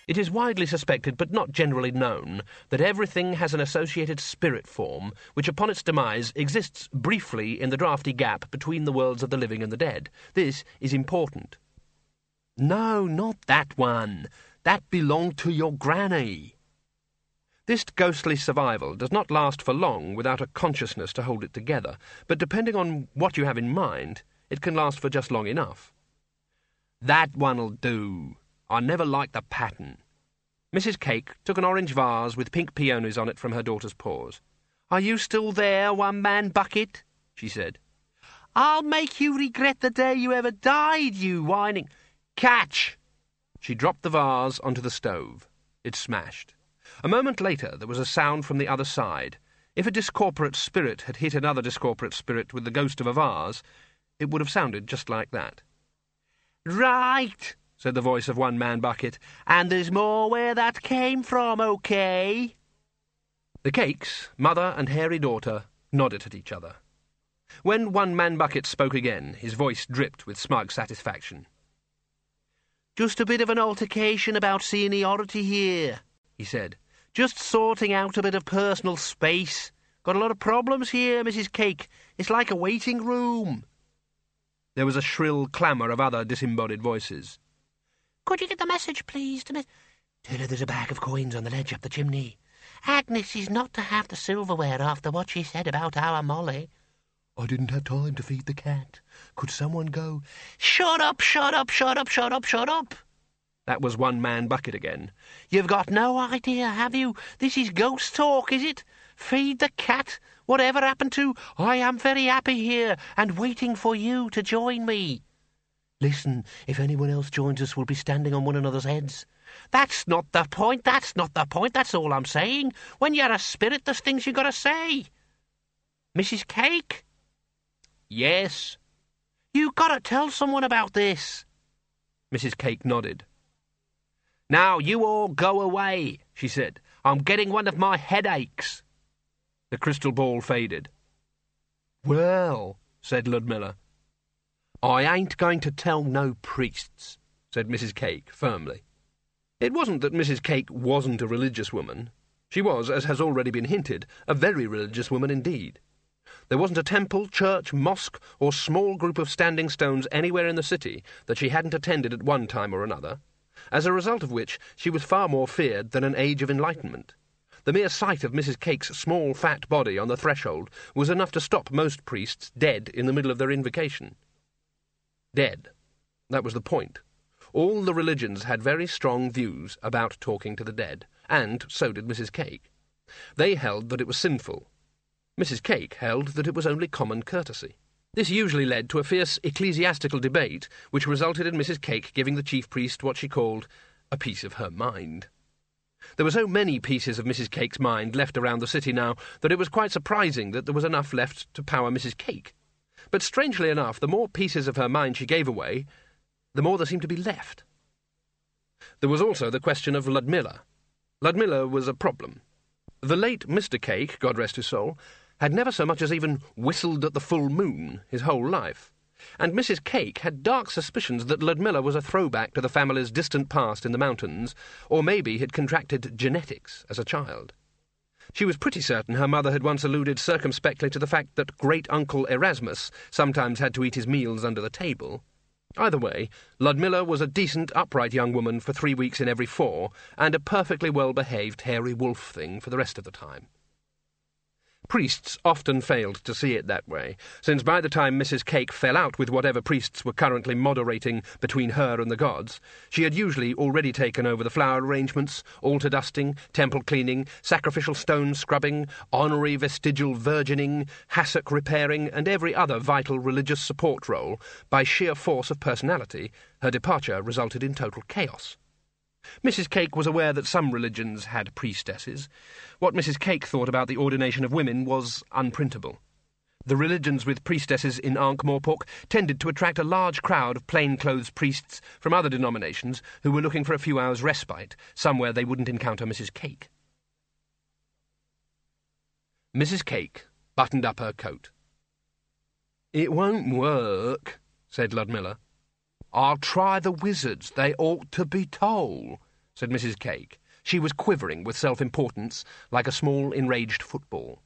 It is widely suspected, but not generally known, that everything has an associated spirit form, which upon its demise exists briefly in the draughty gap between the worlds of the living and the dead. This is important. No, not that one. That belonged to your granny. This ghostly survival does not last for long without a consciousness to hold it together, but depending on what you have in mind, it can last for just long enough. That one'll do. I never liked the pattern. Mrs. Cake took an orange vase with pink peonies on it from her daughter's paws. Are you still there, one-man bucket? She said. I'll make you regret the day you ever died, you whining... Catch! She dropped the vase onto the stove. It smashed. A moment later there was a sound from the other side. If a discorporate spirit had hit another discorporate spirit with the ghost of a vase, it would have sounded just like that. Right, said the voice of one-man bucket, and there's more where that came from, okay? The Cakes, mother and hairy daughter, nodded at each other. When one-man bucket spoke again, his voice dripped with smug satisfaction. Just a bit of an altercation about seniority here, he said. Just sorting out a bit of personal space. Got a lot of problems here, Mrs. Cake. It's like a waiting room. There was a shrill clamour of other disembodied voices. Could you get the message, please, to Miss... Tell her there's a bag of coins on the ledge up the chimney. Agnes is not to have the silverware after what she said about our Molly. I didn't have time to feed the cat. Could someone go... Shut up, shut up, shut up, shut up, shut up. That was one-man bucket again. You've got no idea, have you? This is ghost talk, is it? Feed the cat. Whatever happened to... I am very happy here and waiting for you to join me. Listen, if anyone else joins us, we'll be standing on one another's heads. That's not the point, that's not the point, that's all I'm saying. When you're a spirit, there's things you got to say. Mrs. Cake? Yes. You got to tell someone about this. Mrs. Cake nodded. Now you all go away, she said. I'm getting one of my headaches. The crystal ball faded. Well, said Ludmilla. I ain't going to tell no priests, said Mrs. Cake firmly. It wasn't that Mrs. Cake wasn't a religious woman. She was, as has already been hinted, a very religious woman indeed. There wasn't a temple, church, mosque, or small group of standing stones anywhere in the city that she hadn't attended at one time or another, as a result of which she was far more feared than an age of enlightenment. The mere sight of Mrs. Cake's small, fat body on the threshold was enough to stop most priests dead in the middle of their invocation. Dead. That was the point. All the religions had very strong views about talking to the dead, and so did Mrs. Cake. They held that it was sinful. Mrs. Cake held that it was only common courtesy. This usually led to a fierce ecclesiastical debate, which resulted in Mrs. Cake giving the chief priest what she called a piece of her mind. There were so many pieces of Mrs. Cake's mind left around the city now that it was quite surprising that there was enough left to power Mrs. Cake. But strangely enough, the more pieces of her mind she gave away, the more there seemed to be left. There was also the question of Ludmilla. Ludmilla was a problem. The late Mr. Cake, God rest his soul, had never so much as even whistled at the full moon his whole life, and Mrs. Cake had dark suspicions that Ludmilla was a throwback to the family's distant past in the mountains, or maybe had contracted genetics as a child. She was pretty certain her mother had once alluded circumspectly to the fact that great-uncle Erasmus sometimes had to eat his meals under the table. Either way, Ludmilla was a decent, upright young woman for 3 weeks in every 4, and a perfectly well-behaved hairy wolf thing for the rest of the time. Priests often failed to see it that way, since by the time Mrs. Cake fell out with whatever priests were currently moderating between her and the gods, she had usually already taken over the flower arrangements, altar dusting, temple cleaning, sacrificial stone scrubbing, honorary vestigial virgining, hassock repairing, and every other vital religious support role. By sheer force of personality, her departure resulted in total chaos. Mrs. Cake was aware that some religions had priestesses. What Mrs. Cake thought about the ordination of women was unprintable. The religions with priestesses in Ankh-Morpork tended to attract a large crowd of plain-clothes priests from other denominations who were looking for a few hours' respite, somewhere they wouldn't encounter Mrs. Cake. Mrs. Cake buttoned up her coat. "It won't work," said Ludmilla. "I'll try the wizards. They ought to be told." said Mrs. Cake. She was quivering with self-importance like a small enraged football.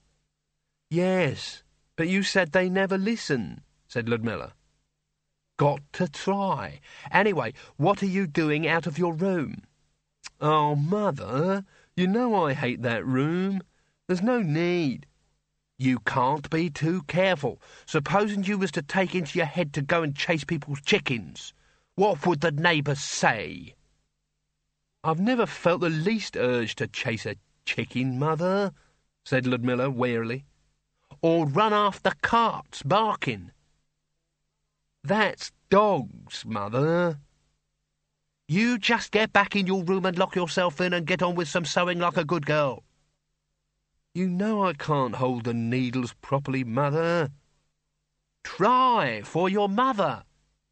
Yes, but you said they never listen, said Ludmilla. Got to try. Anyway, what are you doing out of your room? Oh, Mother, you know I hate that room. There's no need. You can't be too careful. Supposing you was to take into your head to go and chase people's chickens. What would the neighbours say? I've never felt the least urge to chase a chicken, Mother, said Ludmilla wearily. Or run after carts barking. That's dogs, Mother. You just get back in your room and lock yourself in and get on with some sewing like a good girl. You know I can't hold the needles properly, Mother. Try, for your mother.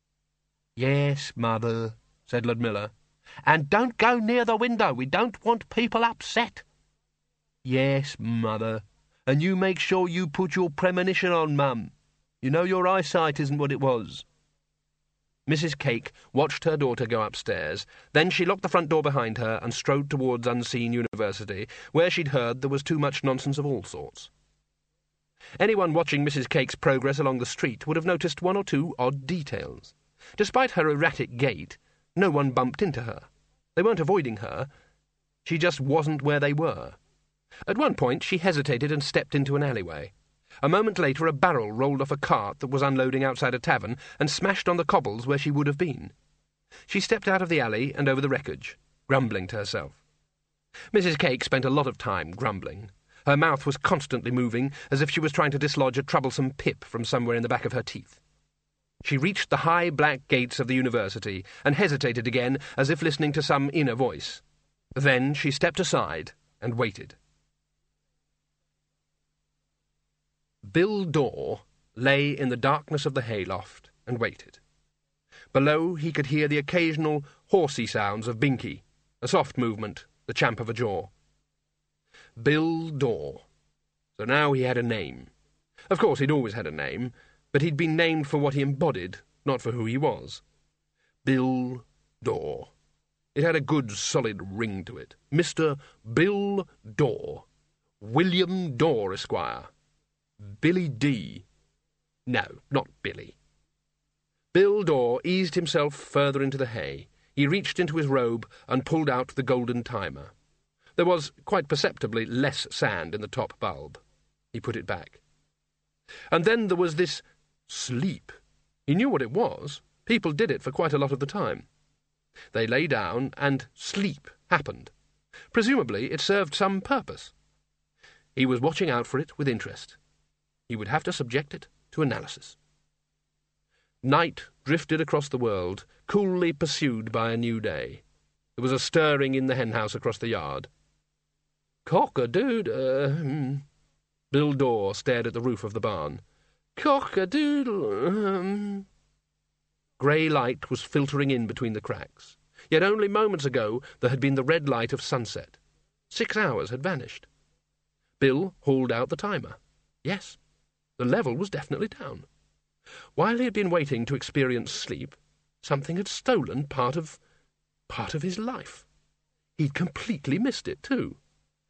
Yes, Mother, said Ludmilla. And don't go near the window. We don't want people upset. Yes, Mother. And you make sure you put your premonition on, Mum. You know your eyesight isn't what it was. Mrs. Cake watched her daughter go upstairs. Then she locked the front door behind her and strode towards Unseen University, where she'd heard there was too much nonsense of all sorts. Anyone watching Mrs. Cake's progress along the street would have noticed one or two odd details. Despite her erratic gait, no one bumped into her. They weren't avoiding her. She just wasn't where they were. At one point she hesitated and stepped into an alleyway. A moment later a barrel rolled off a cart that was unloading outside a tavern and smashed on the cobbles where she would have been. She stepped out of the alley and over the wreckage, grumbling to herself. Mrs. Cake spent a lot of time grumbling. Her mouth was constantly moving, as if she was trying to dislodge a troublesome pip from somewhere in the back of her teeth. She reached the high black gates of the university and hesitated again, as if listening to some inner voice. Then she stepped aside and waited. Bill Dawes lay in the darkness of the hayloft and waited. Below he could hear the occasional horsey sounds of Binky, a soft movement, the champ of a jaw. Bill Dawes. So now he had a name. Of course he'd always had a name, but he'd been named for what he embodied, not for who he was. Bill Dawes. It had a good solid ring to it. Mr. Bill Dawes. William Dawes, Esquire. Billy D. No, not Billy. Bill Dawes eased himself further into the hay. He reached into his robe and pulled out the golden timer. There was, quite perceptibly, less sand in the top bulb. He put it back. And then there was this sleep. He knew what it was. People did it for quite a lot of the time. They lay down, and sleep happened. Presumably it served some purpose. He was watching out for it with interest. He would have to subject it to analysis. Night drifted across the world, coolly pursued by a new day. There was a stirring in the henhouse across the yard. Cock-a-doodle. Bill Dawes stared at the roof of the barn. Cock-a-doodle. Grey light was filtering in between the cracks. Yet only moments ago there had been the red light of sunset. 6 hours had vanished. Bill hauled out the timer. Yes, the level was definitely down. While he had been waiting to experience sleep, something had stolen part of his life. He'd completely missed it, too.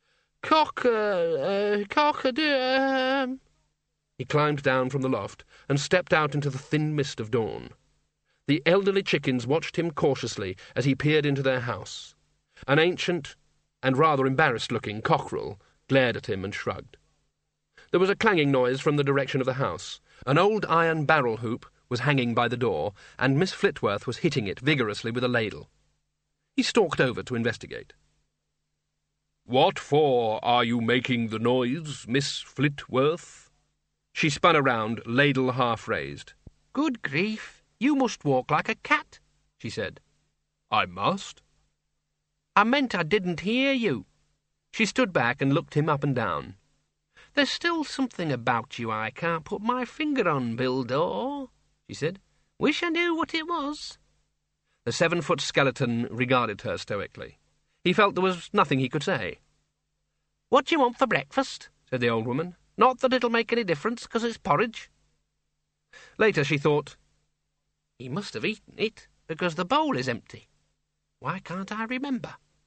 Cock-a-doodle. He climbed down from the loft and stepped out into the thin mist of dawn. The elderly chickens watched him cautiously as he peered into their house. An ancient and rather embarrassed-looking cockerel glared at him and shrugged. There was a clanging noise from the direction of the house. An old iron barrel hoop was hanging by the door, and Miss Flitworth was hitting it vigorously with a ladle. He stalked over to investigate. "What for are you making the noise, Miss Flitworth?" She spun around, ladle half-raised. "Good grief, you must walk like a cat," she said. "I must." "I meant I didn't hear you." She stood back and looked him up and down. "There's still something about you I can't put my finger on, Bill Dawes," she said. "Wish I knew what it was." The 7-foot skeleton regarded her stoically. He felt there was nothing he could say. "What do you want for breakfast?" said the old woman. "Not that it'll make any difference, 'cause it's porridge." Later she thought, "He must have eaten it, because the bowl is empty. Why can't I remember?"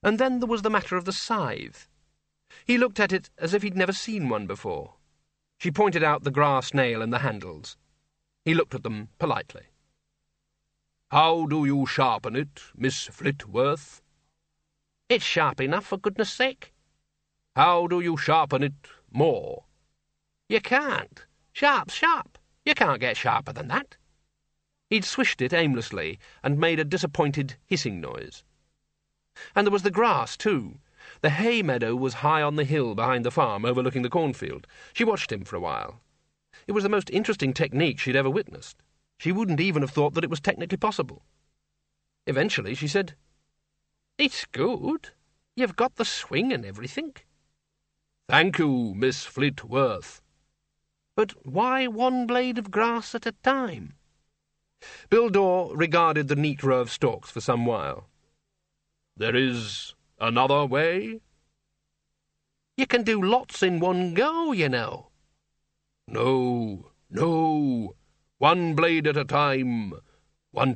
And then there was the matter of the scythe. He looked at it as if he'd never seen one before. She pointed out the grass nail and the handles. He looked at them politely. "How do you sharpen it, Miss Flitworth?" "It's sharp enough, for goodness sake." "How do you sharpen it more?" "You can't. Sharp's sharp. You can't get sharper than that." He'd swished it aimlessly and made a disappointed hissing noise. And there was the grass, too. The hay meadow was high on the hill behind the farm, overlooking the cornfield. She watched him for a while. It was the most interesting technique she'd ever witnessed. She wouldn't even have thought that it was technically possible. Eventually she said, "It's good. You've got the swing and everything." "Thank you, Miss Flitworth." "But why one blade of grass at a time?" Bill Dore regarded the neat row of stalks for some while. "There is another way?" "You can do lots in one go, you know." No. One blade at a time, one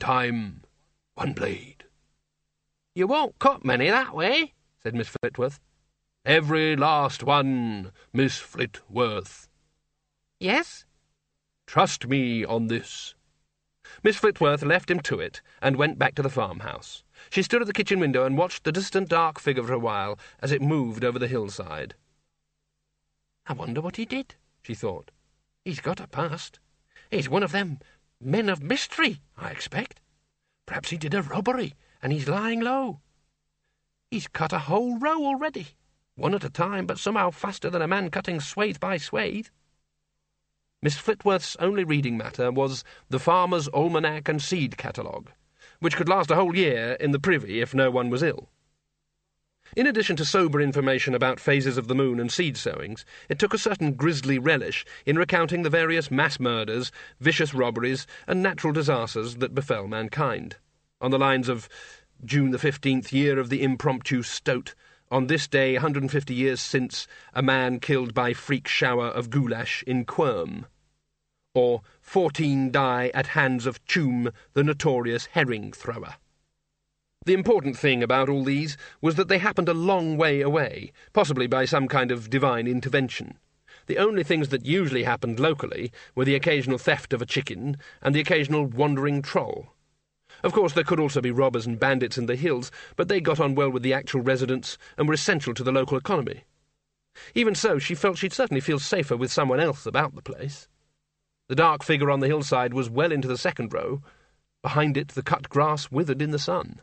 blade." "You won't cut many that way," said Miss Flitworth. "Every last one, Miss Flitworth." "Yes?" "Trust me on this." Miss Flitworth left him to it and went back to the farmhouse. She stood at the kitchen window and watched the distant dark figure for a while as it moved over the hillside. "I wonder what he did," she thought. "He's got a past. He's one of them men of mystery, I expect. Perhaps he did a robbery, and he's lying low. He's cut a whole row already, one at a time, but somehow faster than a man cutting swathe by swathe." Miss Flitworth's only reading matter was the Farmer's Almanac and Seed Catalogue, which could last a whole year in the privy if no one was ill. In addition to sober information about phases of the moon and seed sowings, it took a certain grisly relish in recounting the various mass murders, vicious robberies, and natural disasters that befell mankind. On the lines of June the 15th, year of the impromptu stoat, on this day 150 years since, a man killed by freak shower of goulash in Quirm. Or 14 die at hands of Choom, the notorious herring thrower. The important thing about all these was that they happened a long way away, possibly by some kind of divine intervention. The only things that usually happened locally were the occasional theft of a chicken and the occasional wandering troll. Of course, there could also be robbers and bandits in the hills, but they got on well with the actual residents and were essential to the local economy. Even so, she felt she'd certainly feel safer with someone else about the place. The dark figure on the hillside was well into the second row. Behind it, the cut grass withered in the sun.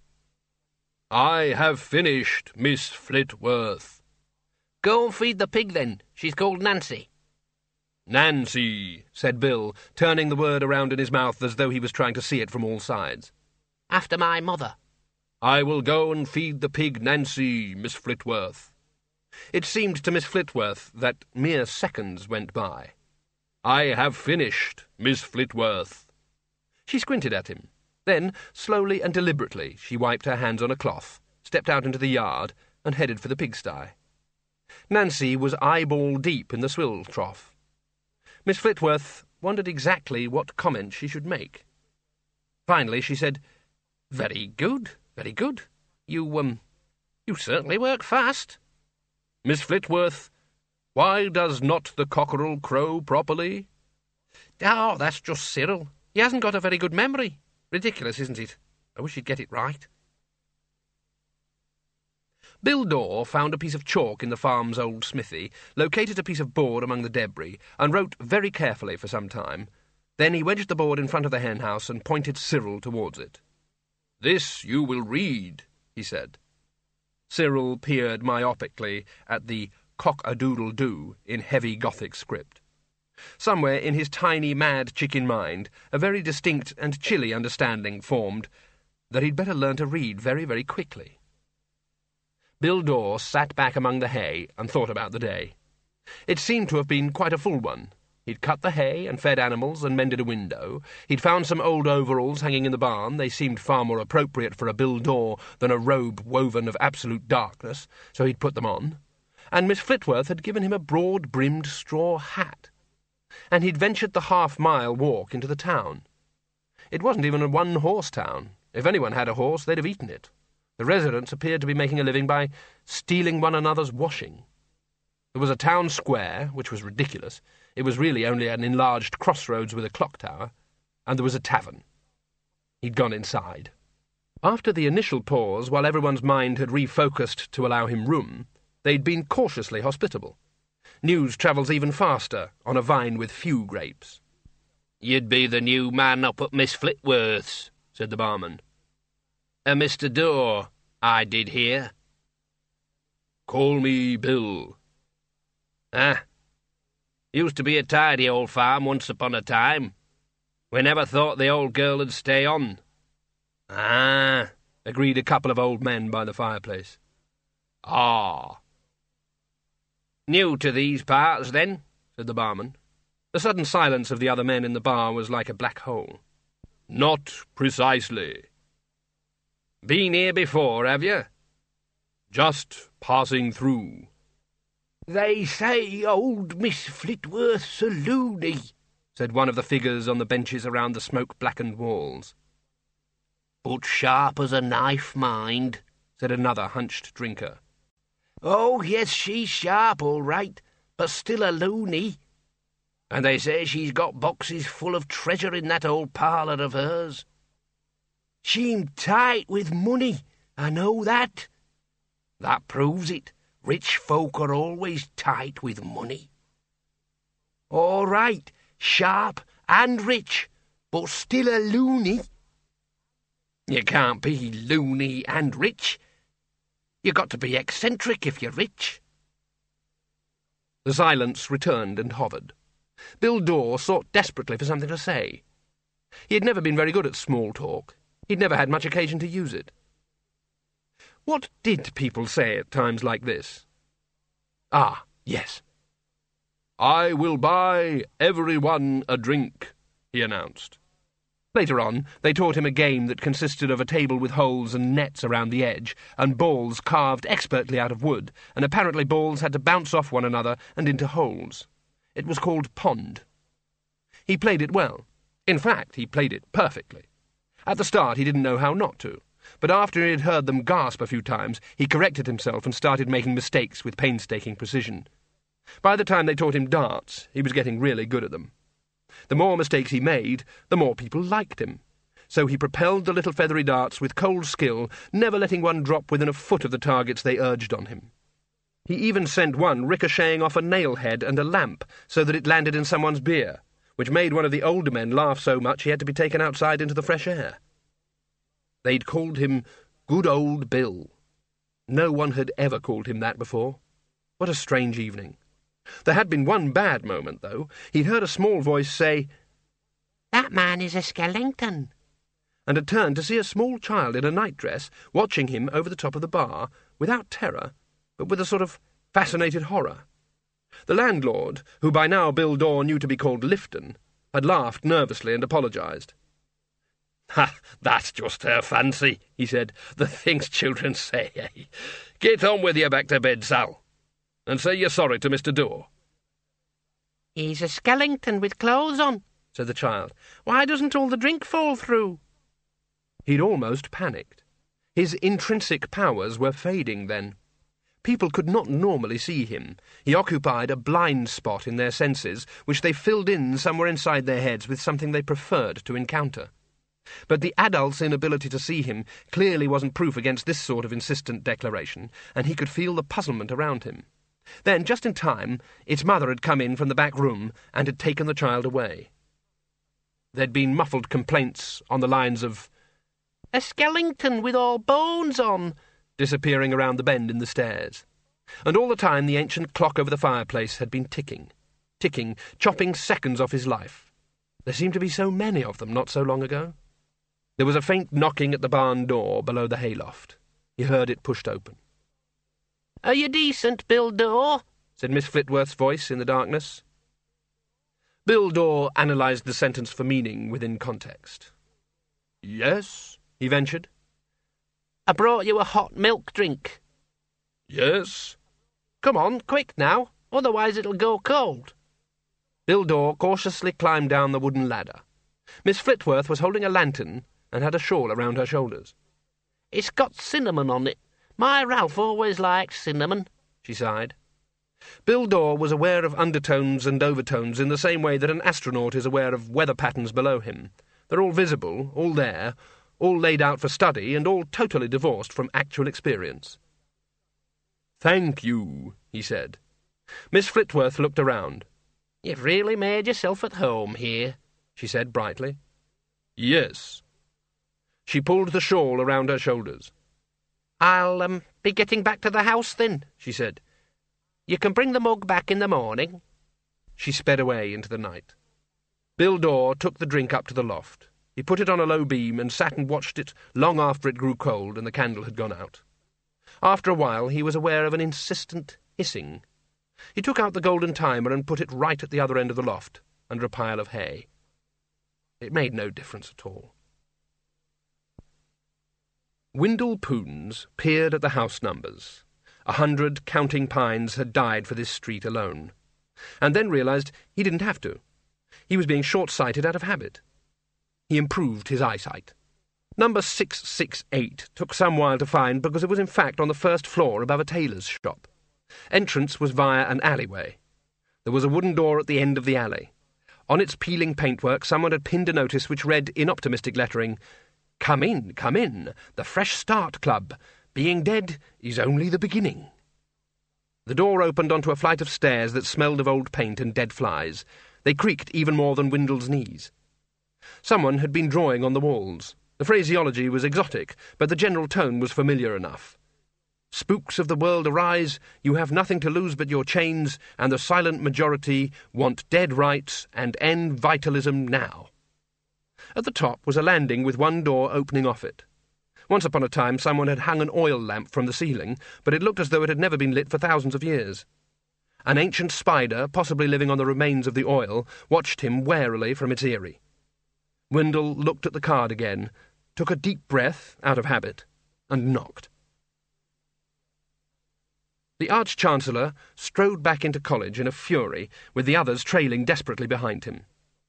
"I have finished, Miss Flitworth." "Go and feed the pig, then. She's called Nancy." "Nancy," said Bill, turning the word around in his mouth as though he was trying to see it from all sides. "After my mother." "I will go and feed the pig Nancy, Miss Flitworth." It seemed to Miss Flitworth that mere seconds went by. "I have finished, Miss Flitworth." She squinted at him. Then, slowly and deliberately, she wiped her hands on a cloth, stepped out into the yard, and headed for the pigsty. Nancy was eyeball deep in the swill trough. Miss Flitworth wondered exactly what comment she should make. Finally she said, Very good. You certainly work fast." "Miss Flitworth, why does not the cockerel crow properly?" "Oh, that's just Cyril. He hasn't got a very good memory. Ridiculous, isn't it? I wish he'd get it right." Bill Dore found a piece of chalk in the farm's old smithy, located a piece of board among the debris, and wrote very carefully for some time. Then he wedged the board in front of the hen-house and pointed Cyril towards it. "This you will read," he said. Cyril peered myopically at the cock-a-doodle-doo in heavy Gothic script. Somewhere in his tiny mad chicken mind a very distinct and chilly understanding formed that he'd better learn to read very, very quickly. Bill Dore sat back among the hay and thought about the day. It seemed to have been quite a full one. He'd cut the hay and fed animals and mended a window. He'd found some old overalls hanging in the barn. They seemed far more appropriate for a Bill Dore than a robe woven of absolute darkness, so he'd put them on. And Miss Flitworth had given him a broad-brimmed straw hat. And he'd ventured the half-mile walk into the town. It wasn't even a one-horse town. If anyone had a horse, they'd have eaten it. The residents appeared to be making a living by stealing one another's washing. There was a town square, which was ridiculous. It was really only an enlarged crossroads with a clock tower, and there was a tavern. He'd gone inside. After the initial pause, while everyone's mind had refocused to allow him room, they'd been cautiously hospitable. News travels even faster on a vine with few grapes. "You'd be the new man up at Miss Flitworth's," said the barman. "A Mr. Dorr, I did hear." "Call me Bill." "Ah. Used to be a tidy old farm once upon a time. We never thought the old girl would stay on." "Ah," agreed a couple of old men by the fireplace. "Ah." "New to these parts, then?" said the barman. The sudden silence of the other men in the bar was like a black hole. "Not precisely." "Been here before, have you?" "Just passing through." "They say old Miss Flitworth's a loony," said one of the figures on the benches around the smoke-blackened walls. "But sharp as a knife, mind," said another hunched drinker. "Oh, yes, she's sharp, all right, but still a loony. And they say she's got boxes full of treasure in that old parlour of hers. She's tight with money, I know that. That proves it. Rich folk are always tight with money. All right, sharp and rich, but still a loony. You can't be loony and rich. You got to be eccentric if you're rich." The silence returned and hovered. Bill Dorr sought desperately for something to say. He had never been very good at small talk. He'd never had much occasion to use it. What did people say at times like this? Ah, yes. "I will buy everyone a drink," he announced. Later on, they taught him a game that consisted of a table with holes and nets around the edge, and balls carved expertly out of wood, and apparently balls had to bounce off one another and into holes. It was called Pond. He played it well. In fact, he played it perfectly. At the start, he didn't know how not to, but after he had heard them gasp a few times, he corrected himself and started making mistakes with painstaking precision. By the time they taught him darts, he was getting really good at them. The more mistakes he made, the more people liked him. So he propelled the little feathery darts with cold skill, never letting one drop within a foot of the targets they urged on him. He even sent one ricocheting off a nail-head and a lamp so that it landed in someone's beer, which made one of the older men laugh so much he had to be taken outside into the fresh air. They'd called him Good Old Bill. No one had ever called him that before. What a strange evening. There had been one bad moment, though. He'd heard a small voice say, "That man is a skeleton," and had turned to see a small child in a nightdress watching him over the top of the bar, without terror, but with a sort of fascinated horror. The landlord, who by now Bill Dorr knew to be called Lifton, had laughed nervously and apologised. "Ha, that's just her fancy," he said. "The things children say, eh? Get on with you back to bed, Sal, and say you're sorry to Mr. Dorr." "He's a skeleton with clothes on," said the child. "Why doesn't all the drink fall through?" He'd almost panicked. His intrinsic powers were fading then. People could not normally see him. He occupied a blind spot in their senses, which they filled in somewhere inside their heads with something they preferred to encounter. But the adult's inability to see him clearly wasn't proof against this sort of insistent declaration, and he could feel the puzzlement around him. Then, just in time, its mother had come in from the back room and had taken the child away. There'd been muffled complaints on the lines of, "A skeleton with all bones on," disappearing around the bend in the stairs. And all the time the ancient clock over the fireplace had been ticking, chopping seconds off his life. There seemed to be so many of them not so long ago. There was a faint knocking at the barn door below the hayloft. He heard it pushed open. "Are you decent, Bill Dorr?" said Miss Flitworth's voice in the darkness. Bill Dorr analysed the sentence for meaning within context. "Yes," he ventured. "I brought you a hot milk drink." "Yes." "Come on, quick now, otherwise it'll go cold." Bill Dorr cautiously climbed down the wooden ladder. Miss Flitworth was holding a lantern and had a shawl around her shoulders. It's got cinnamon on it. My Ralph always liked cinnamon, she sighed. Bill Dore was aware of undertones and overtones in the same way that an astronaut is aware of weather patterns below him. They're all visible, all there, all laid out for study, and all totally divorced from actual experience. "Thank you," he said. Miss Flitworth looked around. "You've really made yourself at home here," she said brightly. "Yes." She pulled the shawl around her shoulders. "I'll be getting back to the house then," she said. "You can bring the mug back in the morning." She sped away into the night. Bill Dore took the drink up to the loft. He put it on a low beam and sat and watched it long after it grew cold and the candle had gone out. After a while he was aware of an insistent hissing. He took out the golden timer and put it right at the other end of the loft, under a pile of hay. It made no difference at all. Windle Poons peered at the house numbers. 100 counting pines had died for this street alone, and then realized he didn't have to. He was being short-sighted out of habit. He improved his eyesight. Number 668 took some while to find because it was in fact on the first floor above a tailor's shop. Entrance was via an alleyway. There was a wooden door at the end of the alley. On its peeling paintwork someone had pinned a notice which read in optimistic lettering, come in, the Fresh Start Club. Being dead is only the beginning." The door opened onto a flight of stairs that smelled of old paint and dead flies. They creaked even more than Windle's knees. Someone had been drawing on the walls. The phraseology was exotic, but the general tone was familiar enough. "Spooks of the world arise, you have nothing to lose but your chains, and the silent majority want dead rights and end vitalism now." At the top was a landing with one door opening off it. Once upon a time someone had hung an oil lamp from the ceiling, but it looked as though it had never been lit for thousands of years. An ancient spider, possibly living on the remains of the oil, watched him warily from its eyrie. Windle looked at the card again, took a deep breath, out of habit, and knocked. The Arch-Chancellor strode back into college in a fury, with the others trailing desperately behind him.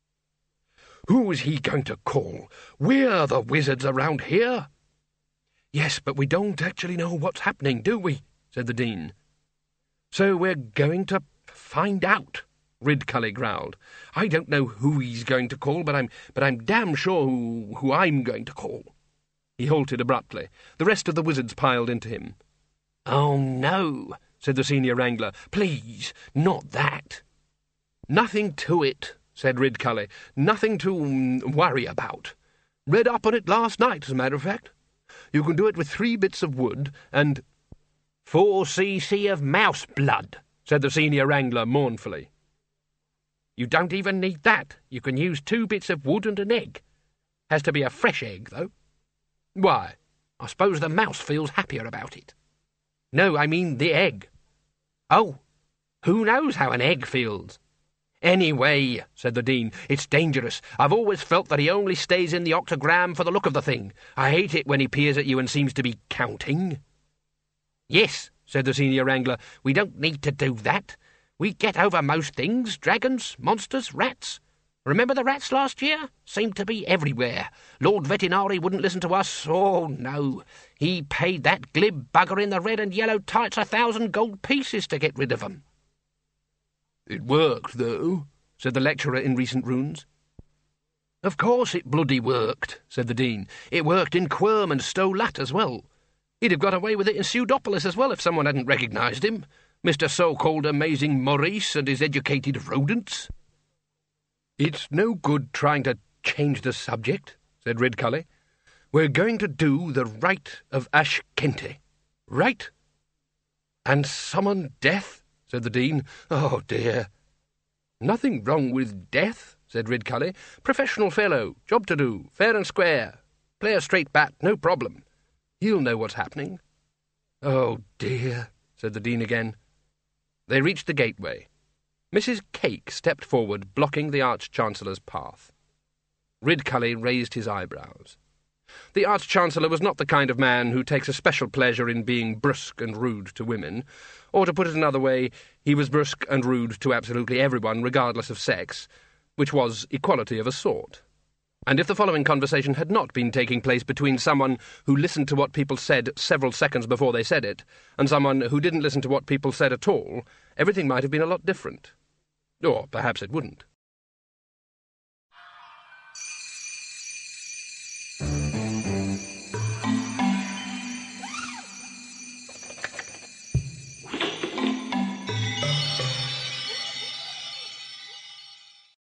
"Who's he going to call? We're the wizards around here." "Yes, but we don't actually know what's happening, do we?" said the Dean. "So we're going to find out," Ridcully growled. "I don't know who he's going to call, but I'm damn sure who I'm going to call." He halted abruptly. The rest of the wizards piled into him. "Oh, no," said the Senior Wrangler. "Please, not that." "Nothing to it," said Ridcully. "Nothing to worry about. Read up on it last night, as a matter of fact. You can do it with 3 bits of wood and—" 4 cc of mouse blood," said the Senior Wrangler mournfully. "You don't even need that. You can use 2 bits of wood and an egg. Has to be a fresh egg, though." "Why?" "I suppose the mouse feels happier about it." "No, I mean the egg." "Oh, who knows how an egg feels?" "Anyway," said the Dean, "it's dangerous. I've always felt that he only stays in the octagram for the look of the thing. I hate it when he peers at you and seems to be counting." "Yes," said the Senior Wrangler, "we don't need to do that. We get over most things, dragons, monsters, rats. Remember the rats last year? Seemed to be everywhere. Lord Vetinari wouldn't listen to us. Oh, no. He paid that glib bugger in the red and yellow tights 1,000 gold pieces to get rid of 'em." "It worked, though," said the lecturer in recent runes. "Of course it bloody worked," said the Dean. "It worked in Quirm and Stow Lat as well. He'd have got away with it in Pseudopolis as well if someone hadn't recognised him. Mr. So-called Amazing Maurice and his educated rodents." "It's no good trying to change the subject," said Ridcully. "We're going to do the Rite of Ashkente. Right?" "And summon death?" said the Dean. "Oh, dear." "Nothing wrong with death," said Ridcully. "Professional fellow, job to do, fair and square. Play a straight bat, no problem. He'll know what's happening." "Oh, dear," said the Dean again. They reached the gateway. Mrs. Cake stepped forward, blocking the Arch-Chancellor's path. Ridcully raised his eyebrows. The Arch-Chancellor was not the kind of man who takes a special pleasure in being brusque and rude to women, or, to put it another way, he was brusque and rude to absolutely everyone, regardless of sex, which was equality of a sort. And if the following conversation had not been taking place between someone who listened to what people said several seconds before they said it, and someone who didn't listen to what people said at all, everything might have been a lot different. Or perhaps it wouldn't.